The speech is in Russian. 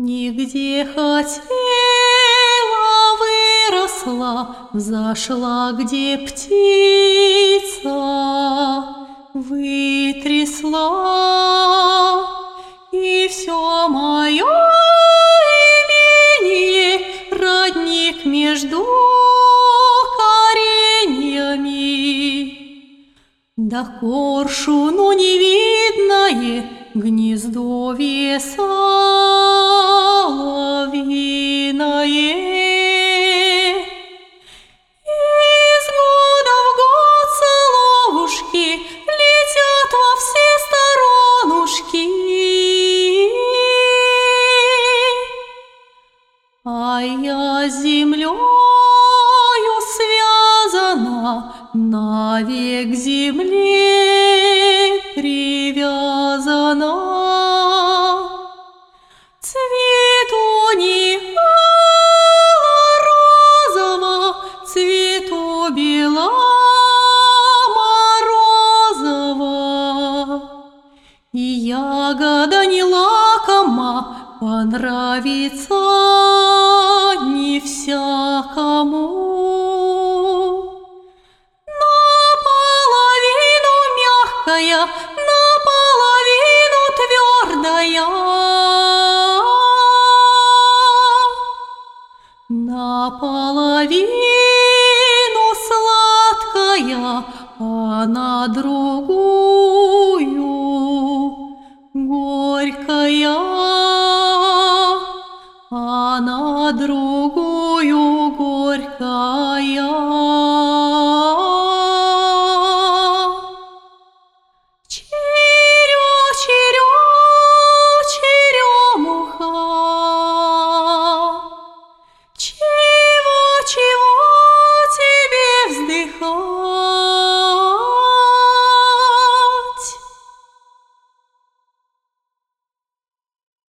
Нигде хотела, выросла, взошла, где птица вытрясла, и все мое имение родник между кореньями. Да коршуну невидное гнездовье соловьиное. Из года в год соловушки летят во все сторонушки, а я с землею связана, навек земле привязана. Цвету не розово, цвету беломорозово, и ягода не лакома, понравится не всякому. Наполовину мягкая, наполовину твердая, наполовину сладкая, а на другую горькая, а на другую